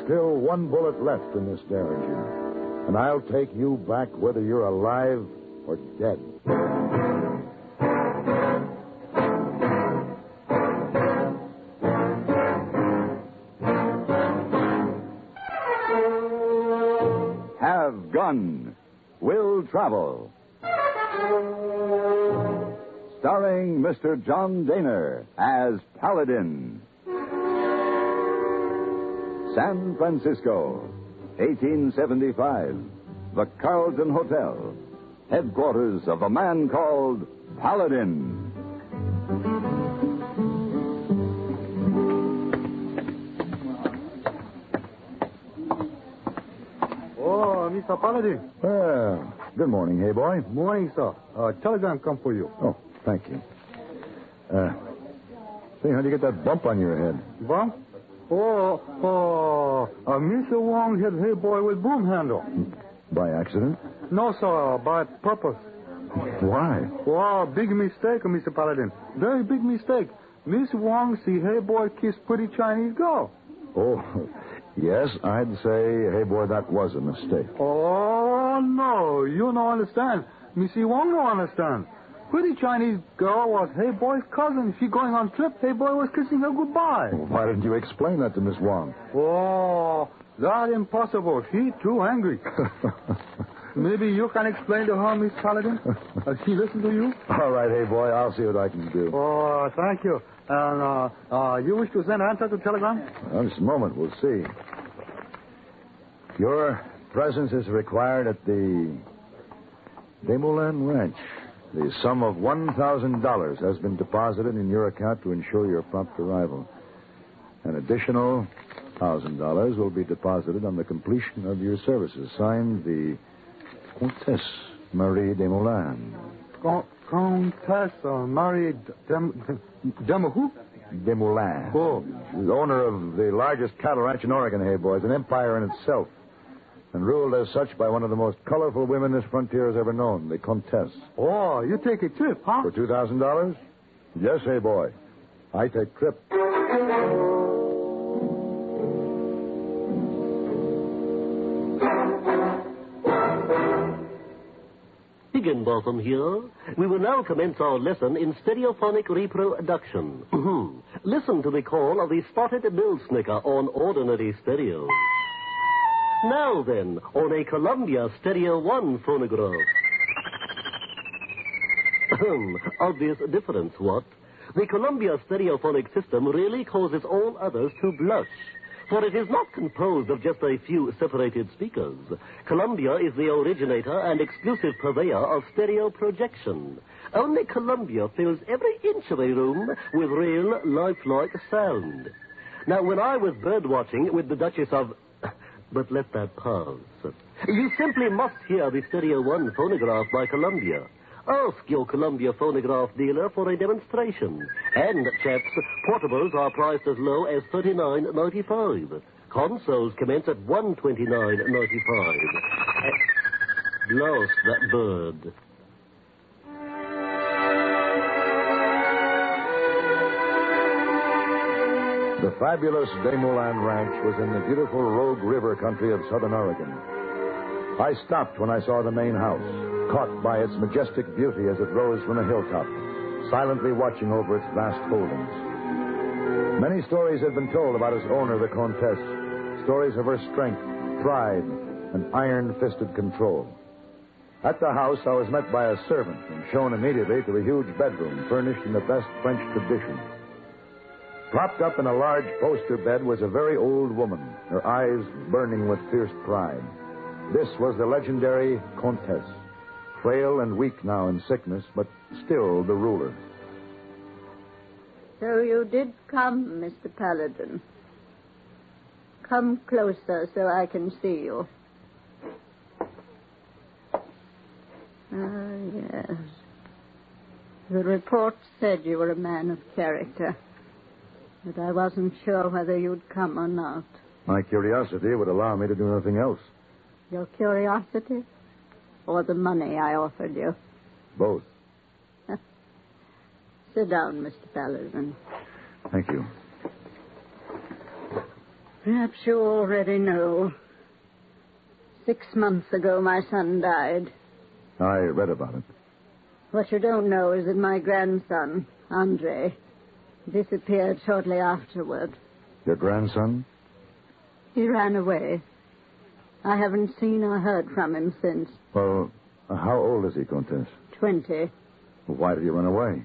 still one bullet left in this Derringer, and I'll take you back whether you're alive or dead. Have Gun. Will Travel. Starring Mr. John Daner as Paladin. San Francisco, 1875. The Carlton Hotel, headquarters of a man called Paladin. Oh, Mr. Paladin. Well, good morning, hey boy. Morning, sir. Telegram come for you. Oh, thank you. Say, how'd you get that bump on your head? Bump? Mr. Wong hit hey boy with broom handle. By accident? No, sir, by purpose. Why? Oh, big mistake, Mr. Paladin. Very big mistake. Miss Wong see hey boy kiss pretty Chinese girl. Oh, yes, I'd say, hey boy, that was a mistake. Oh, no, you don't understand. Missy Wong don't understand. Pretty Chinese girl was hey boy's cousin. She going on trip. Hey boy was kissing her goodbye. Well, why didn't you explain that to Miss Wong? Oh, that impossible. She too angry. Maybe you can explain to her, Miss Paladin. She listen to you? All right, hey boy, I'll see what I can do. Oh, thank you. And you wish to send answer to telegram? Just a moment, we'll see. Your presence is required at the Desmoulins Ranch. The sum of $1,000 has been deposited in your account to ensure your prompt arrival. An additional $1,000 will be deposited on the completion of your services. Signed, the Comtesse Marie Desmoulins. Countess Marie Demahou? Desmoulins. Oh. She's the owner of the largest cattle ranch in Oregon, hey boys, an empire in itself, and ruled as such by one of the most colorful women this frontier has ever known, the Comtesse. Oh, you take a trip, huh? For $2,000? Yes, hey boy. I take trip. Higginbotham here. We will now commence our lesson in stereophonic reproduction. Listen to the call of the spotted bill snicker on ordinary stereo. Now then, on a Columbia Stereo 1 phonograph. Obvious difference, what? The Columbia stereophonic system really causes all others to blush, for it is not composed of just a few separated speakers. Columbia is the originator and exclusive purveyor of stereo projection. Only Columbia fills every inch of a room with real, lifelike sound. Now, when I was birdwatching with the Duchess of... But let that pass. You simply must hear the Stereo 1 phonograph by Columbia. Ask your Columbia phonograph dealer for a demonstration. And, chaps, portables are priced as low as $39.95. Consoles commence at $129.95. Blast that bird. The fabulous Desmoulins Ranch was in the beautiful Rogue River country of southern Oregon. I stopped when I saw the main house, caught by its majestic beauty as it rose from a hilltop, silently watching over its vast holdings. Many stories had been told about its owner, the Comtesse, stories of her strength, pride, and iron-fisted control. At the house, I was met by a servant and shown immediately to a huge bedroom furnished in the best French tradition. Propped up in a large poster bed was a very old woman, her eyes burning with fierce pride. This was the legendary Comtesse, frail and weak now in sickness, but still the ruler. So you did come, Mr. Paladin. Come closer so I can see you. Ah, yes. The report said you were a man of character. But I wasn't sure whether you'd come or not. My curiosity would allow me to do nothing else. Your curiosity? Or the money I offered you? Both. Sit down, Mr. Paladin. Thank you. Perhaps you already know. 6 months ago, my son died. I read about it. What you don't know is that my grandson, Andre, disappeared shortly afterward. Your grandson? He ran away. I haven't seen or heard from him since. Well, how old is he, Countess? 20. Why did he run away?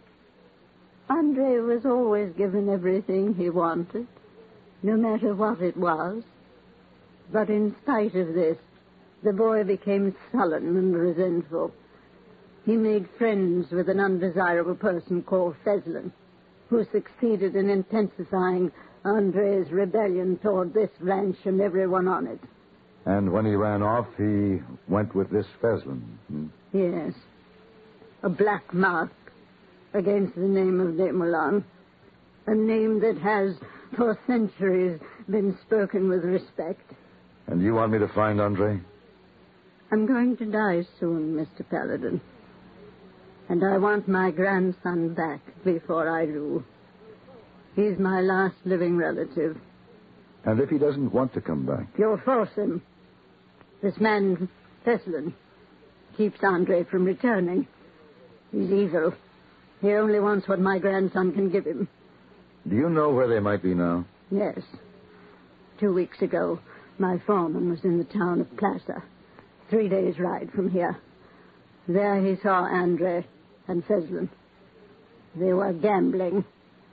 Andre was always given everything he wanted, no matter what it was. But in spite of this, the boy became sullen and resentful. He made friends with an undesirable person called Feslin, who succeeded in intensifying Andre's rebellion toward this ranch and everyone on it. And when he ran off, he went with this Feslin. Yes. A black mark against the name of Desmoulins. A name that has, for centuries, been spoken with respect. And you want me to find Andre? I'm going to die soon, Mr. Paladin. And I want my grandson back before I do. He's my last living relative. And if he doesn't want to come back? You'll force him. This man, Feslin, keeps Andre from returning. He's evil. He only wants what my grandson can give him. Do you know where they might be now? Yes. 2 weeks ago, my foreman was in the town of Plaza, 3 days' ride from here. There he saw Andre and Feslin. They were gambling.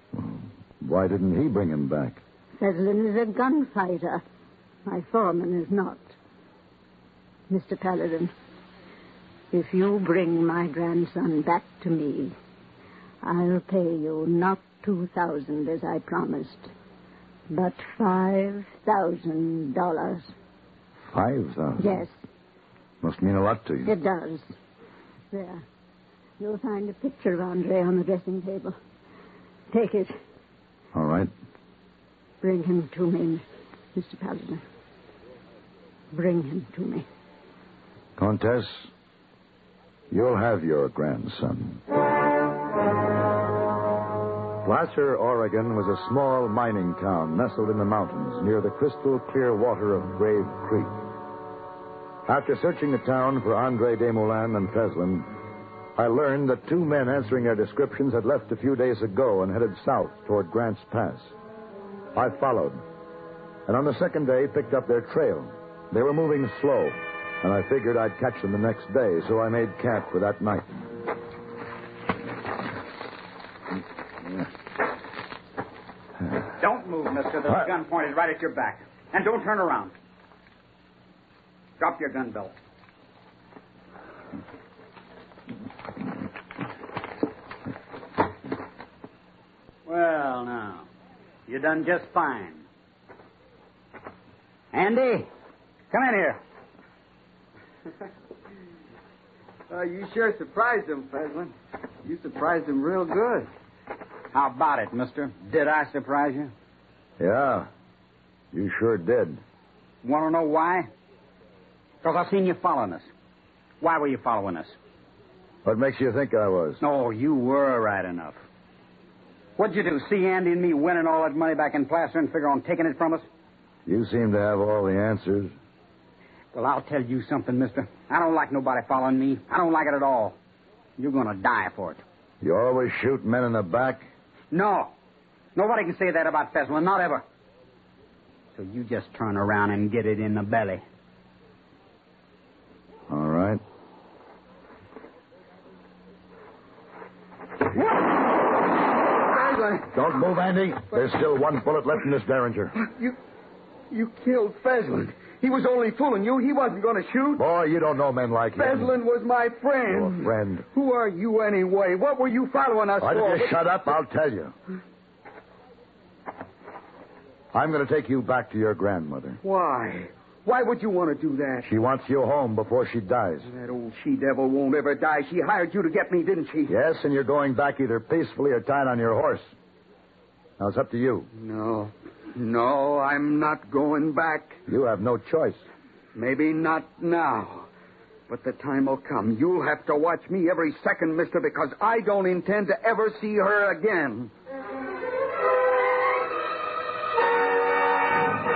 Why didn't he bring him back? Feslin is a gunfighter. My foreman is not. Mr. Paladin, if you bring my grandson back to me, I'll pay you not $2,000 as I promised, but $5,000. $5,000? Yes. Must mean a lot to you. It does. There. You'll find a picture of Andre on the dressing table. Take it. All right. Bring him to me, Mr. Paladin. Bring him to me. Countess, you'll have your grandson. Placer, Oregon was a small mining town nestled in the mountains near the crystal clear water of Grave Creek. After searching the town for Andre Desmoulins and Feslin, I learned that 2 men answering their descriptions had left a few days ago and headed south toward Grant's Pass. I followed, and on the second day picked up their trail. They were moving slow, and I figured I'd catch them the next day, so I made camp for that night. Don't move, mister. There's a gun pointed right at your back. And don't turn around. Drop your gun belt. Well, now, you done just fine. Andy, come in here. You sure surprised him, Feslin. You surprised him real good. How about it, mister? Did I surprise you? Yeah, you sure did. Want to know why? Because I seen you following us. Why were you following us? What makes you think I was? Oh, you were right enough. What'd you do, see Andy and me winning all that money back in Placer and figure on taking it from us? You seem to have all the answers. Well, I'll tell you something, mister. I don't like nobody following me. I don't like it at all. You're going to die for it. You always shoot men in the back? No. Nobody can say that about Feslin, not ever. So you just turn around and get it in the belly. All right. Don't move, Andy. There's still 1 bullet left in this Derringer. You killed Feslin. He was only fooling you. He wasn't going to shoot. Boy, you don't know men like him. Feslin was my friend. Your friend? Who are you anyway? What were you following us Why for? don't you shut up? I'll tell you. I'm going to take you back to your grandmother. Why? Why would you want to do that? She wants you home before she dies. That old she-devil won't ever die. She hired you to get me, didn't she? Yes, and you're going back either peacefully or tied on your horse. Now, it's up to you. No, I'm not going back. You have no choice. Maybe not now. But the time will come. You'll have to watch me every second, mister, because I don't intend to ever see her again.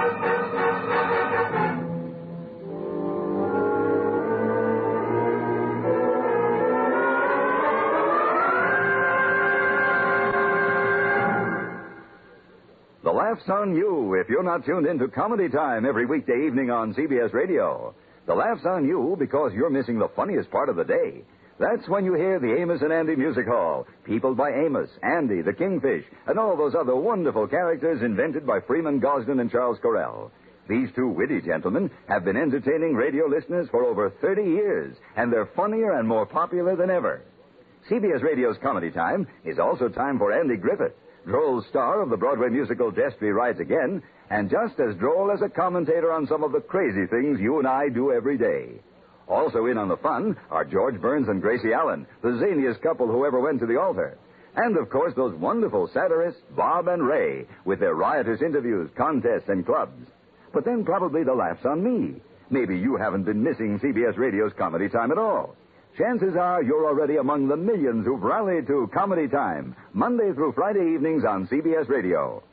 laugh's on you if you're not tuned into Comedy Time every weekday evening on CBS Radio. The laugh's on you because you're missing the funniest part of the day. That's when you hear the Amos and Andy Music Hall, peopled by Amos, Andy, the Kingfish, and all those other wonderful characters invented by Freeman Gosden and Charles Correll. These two witty gentlemen have been entertaining radio listeners for over 30 years, and they're funnier and more popular than ever. CBS Radio's Comedy Time is also time for Andy Griffith, droll star of the Broadway musical Destry Rides Again, and just as droll as a commentator on some of the crazy things you and I do every day. Also in on the fun are George Burns and Gracie Allen, the zaniest couple who ever went to the altar. And, of course, those wonderful satirists, Bob and Ray, with their riotous interviews, contests, and clubs. But then probably the laugh's on me. Maybe you haven't been missing CBS Radio's Comedy Time at all. Chances are you're already among the millions who've rallied to Comedy Time, Monday through Friday evenings on CBS Radio.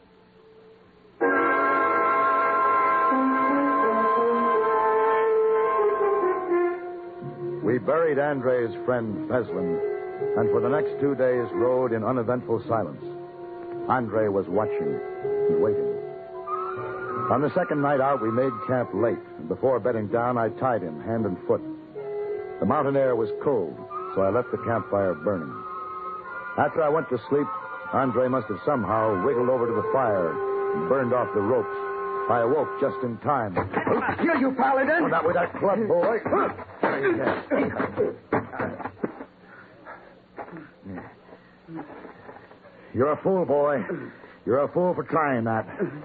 We buried Andre's friend Peslin, and for the next 2 days rode in uneventful silence. Andre was watching and waiting. On the second night out, we made camp late, and before bedding down, I tied him hand and foot. The mountain air was cold, so I left the campfire burning. After I went to sleep, Andre must have somehow wiggled over to the fire and burned off the ropes. I awoke just in time. Here, you paladin! Oh, not with that club, boy. You're a fool, boy. You're a fool for trying that.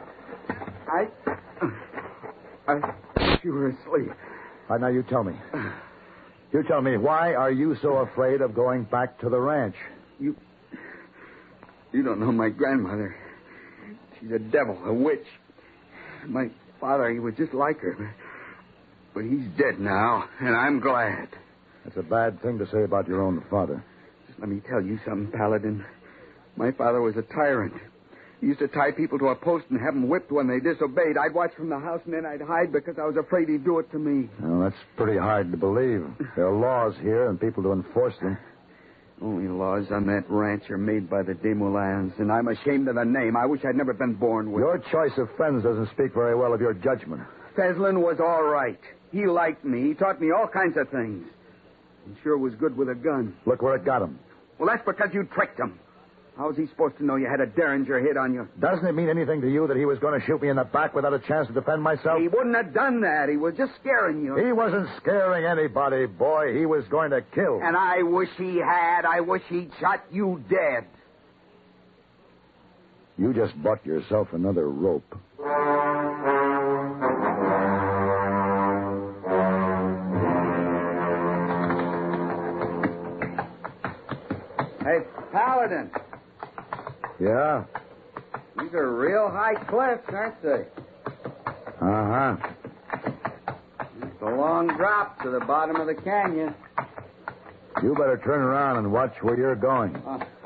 You were asleep. Now, you tell me. You tell me, why are you so afraid of going back to the ranch? You don't know my grandmother. She's a devil, a witch. My father, he was just like her. But he's dead now, and I'm glad. That's a bad thing to say about your own father. Just let me tell you something, Paladin. My father was a tyrant. He used to tie people to a post and have them whipped when they disobeyed. I'd watch from the house, and then I'd hide because I was afraid he'd do it to me. Well, that's pretty hard to believe. There are laws here and people to enforce them. Only laws on that ranch are made by the Desmoulins, and I'm ashamed of the name. I wish I'd never been born with Your it. choice of friends doesn't speak very well of your judgment. Feslin was all right. He liked me. He taught me all kinds of things. He sure was good with a gun. Look where it got him. Well, that's because you tricked him. How was he supposed to know you had a Derringer hit on you? Doesn't it mean anything to you that he was going to shoot me in the back without a chance to defend myself? He wouldn't have done that. He was just scaring you. He wasn't scaring anybody, boy. He was going to kill. And I wish he had. I wish he'd shot you dead. You just bought yourself another rope. Hey, Paladin. Yeah? These are real high cliffs, aren't they? Uh-huh. It's a long drop to the bottom of the canyon. You better turn around and watch where you're going.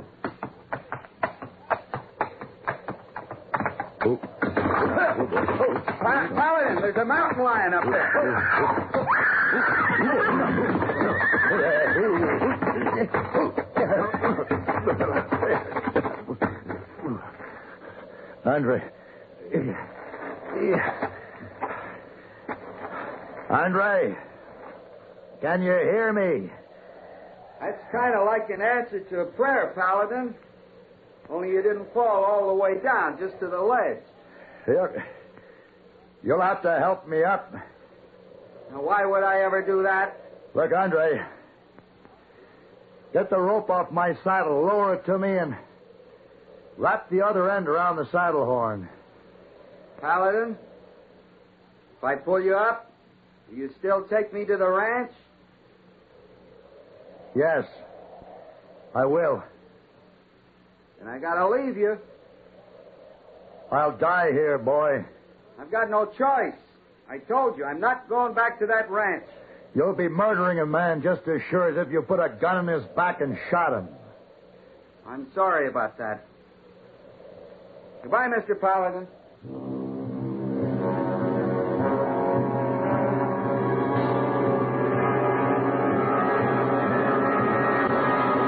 Paladin, there's a mountain lion up there. Andre. Andre. Can you hear me? That's kind of like an answer to a prayer, Paladin. Only you didn't fall all the way down, just to the ledge. You'll have to help me up. Now, why would I ever do that? Look, Andre. Get the rope off my saddle, lower it to me, and wrap the other end around the saddle horn. Paladin, if I pull you up, will you still take me to the ranch? Yes, I will. Then I gotta leave you. I'll die here, boy. I've got no choice. I told you, I'm not going back to that ranch. You'll be murdering a man just as sure as if you put a gun in his back and shot him. I'm sorry about that. Goodbye, Mr. Paladin.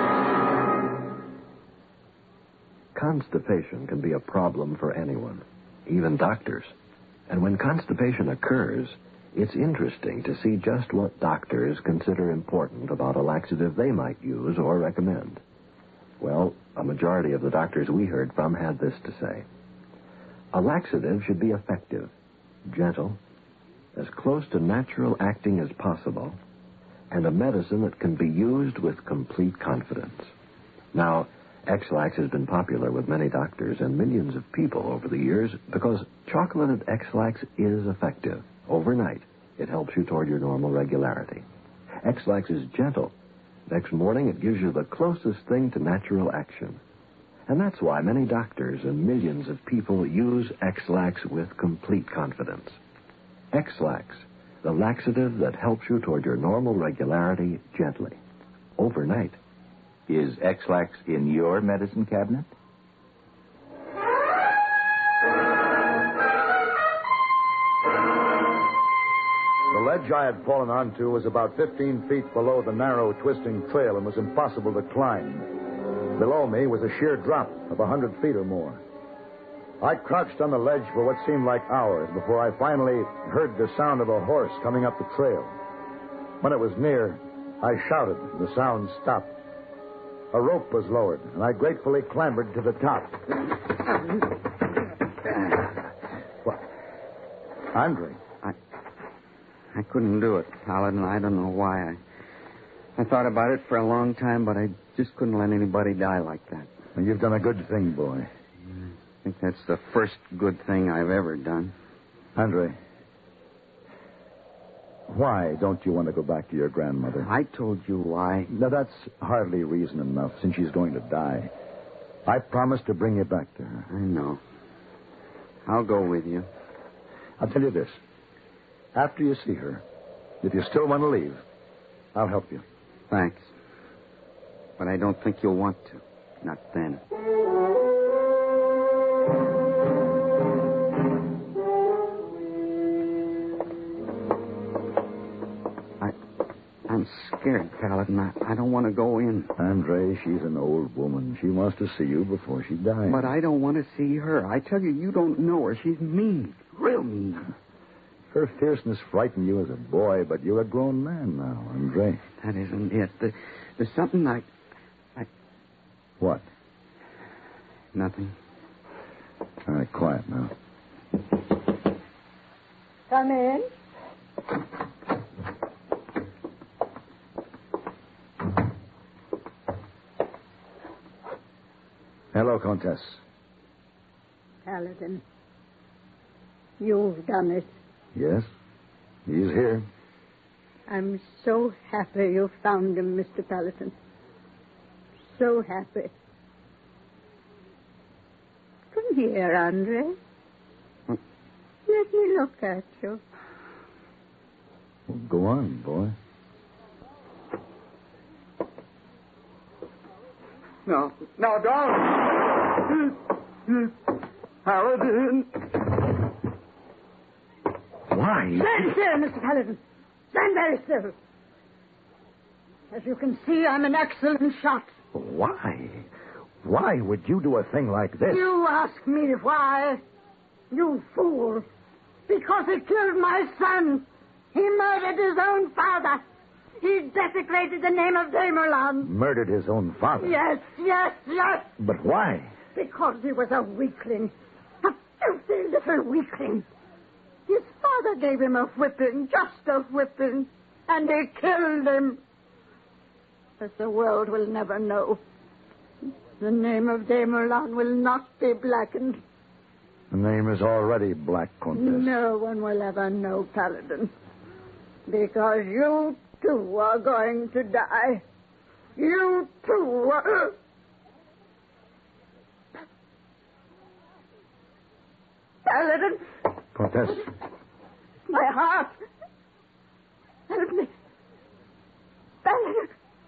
Constipation can be a problem for anyone. even doctors. And when constipation occurs, it's interesting to see just what doctors consider important about a laxative they might use or recommend. Well, a majority of the doctors we heard from had this to say. A laxative should be effective, gentle, as close to natural acting as possible, and a medicine that can be used with complete confidence. Now, X-Lax has been popular with many doctors and millions of people over the years because chocolated X-Lax is effective. Overnight, it helps you toward your normal regularity. X-Lax is gentle. Next morning, it gives you the closest thing to natural action. And that's why many doctors and millions of people use X-Lax with complete confidence. X-Lax, the laxative that helps you toward your normal regularity gently, overnight. Is X-Lax in your medicine cabinet? The ledge I had fallen onto was about 15 feet below the narrow, twisting trail and was impossible to climb. Below me was a sheer drop of 100 feet or more. I crouched on the ledge for what seemed like hours before I finally heard the sound of a horse coming up the trail. When it was near, I shouted. The sound stopped. A rope was lowered, and I gratefully clambered to the top. What? Andre. I couldn't do it, Paladin. I don't know why. I thought about it for a long time, but I just couldn't let anybody die like that. Well, you've done a good thing, boy. I think that's the first good thing I've ever done. Andre, why don't you want to go back to your grandmother? I told you why. Now, that's hardly reason enough, since she's going to die. I promised to bring you back to her. I know. I'll go with you. I'll tell you this. After you see her, if you still want to leave, I'll help you. Thanks. But I don't think you'll want to. Not then. I'm scared, Paladin. I don't want to go in. Andre, she's an old woman. She wants to see you before she dies. But I don't want to see her. I tell you, you don't know her. She's mean. Real mean. Her fierceness frightened you as a boy, but you're a grown man now, Andre. That isn't it. There's something I... What? Nothing. All right, quiet now. Come in. Hello, Countess. Paladin, you've done it. Yes? He's here. I'm so happy you found him, Mr. Paladin. So happy. Come here, Andre. Let me look at you. Well, go on, boy. No, don't. Paladin. Why? Stand still, Mr. Paladin. Stand very still. As you can see, I'm an excellent shot. Why? Why would you do a thing like this? You ask me why? You fool. Because he killed my son. He murdered his own father. He desecrated the name of Damerlan. Murdered his own father? Yes. But why? Because he was a weakling. A filthy little weakling. His father gave him a whipping, just a whipping, and he killed him. But the world will never know. The name of Damerlan will not be blackened. The name is already black, Countess. No one will ever know, Paladin. Because you, too, are going to die. You, too. Paladin. Countess. My heart. Help me. Paladin.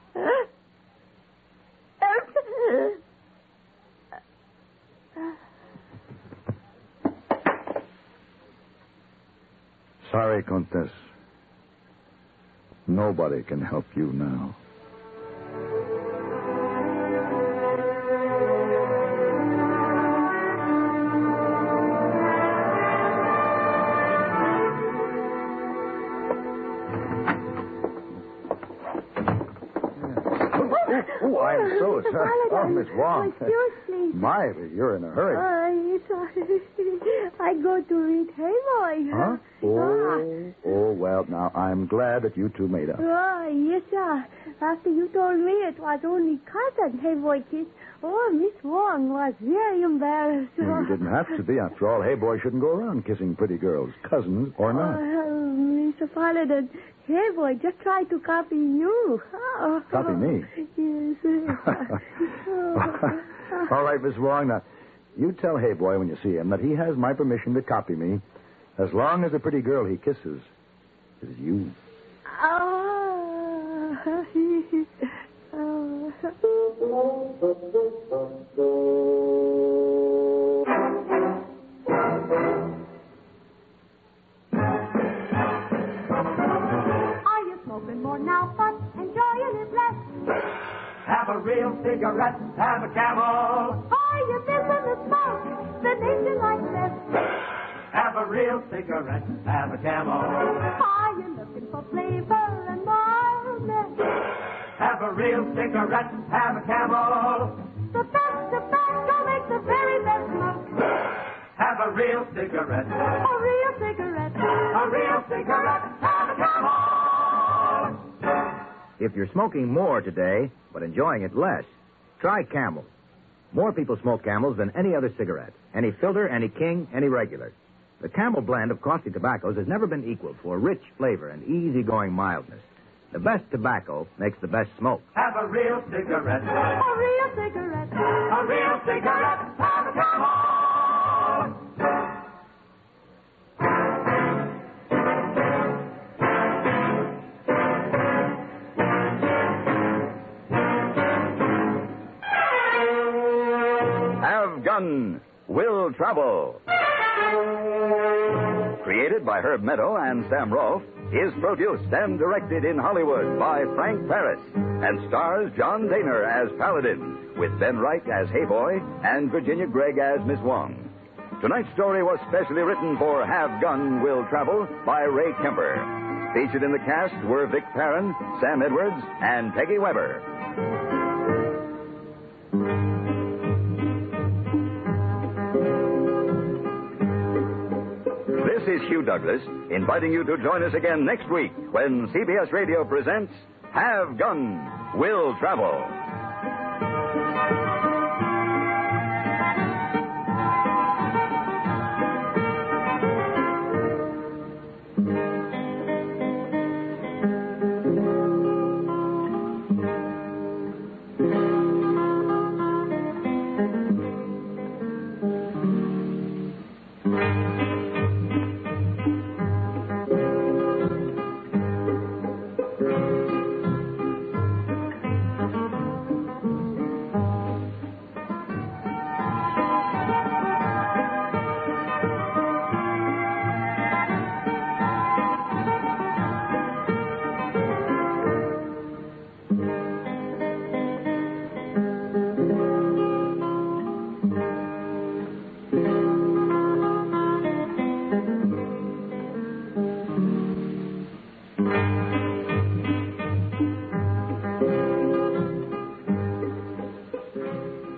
Help me. Sorry, Countess. Nobody can help you now. Oh, I'm so sorry. Oh, Miss Wong. Excuse me. My, you're in a hurry. I go to read Hey Boy. Huh? Oh, well, now, I'm glad that you two made up. Oh, yes, sir. After you told me it was only cousin Hey Boy kiss, Miss Wong was very embarrassed. You didn't have to be. After all, Hey Boy shouldn't go around kissing pretty girls, cousins or not. Mr. Paladin, Hey Boy just tried to copy you. Copy me? Yes. All right, Miss Wong, now, you tell Hey Boy when you see him that he has my permission to copy me as long as the pretty girl he kisses is you. Are you smoking more now, but enjoying it less? Have a real cigarette, have a Camel. Are you missing the smoke that makes you like this? Have a real cigarette, have a Camel. Are you looking for flavor and mildness? Have a real cigarette, have a Camel. The best tobacco makes the very best smoke. Have a real cigarette, A real cigarette. a real cigarette, have a Camel. If you're smoking more today, but enjoying it less, try Camel. More people smoke Camels than any other cigarette. Any filter, any king, any regular. The Camel blend of costly tobaccos has never been equaled for rich flavor and easygoing mildness. The best tobacco makes the best smoke. Have a real cigarette, A real cigarette. a real cigarette, have a Camel. Have Gun Will Travel. Created by Herb Meadow and Sam Rolfe, is produced and directed in Hollywood by Frank Paris and stars John Daner as Paladin, with Ben Reich as Hey Boy and Virginia Gregg as Miss Wong. Tonight's story was specially written for Have Gun Will Travel by Ray Kemper. Featured in the cast were Vic Perrin, Sam Edwards, and Peggy Weber. This is Hugh Douglas, inviting you to join us again next week when CBS Radio presents Have Gun Will Travel.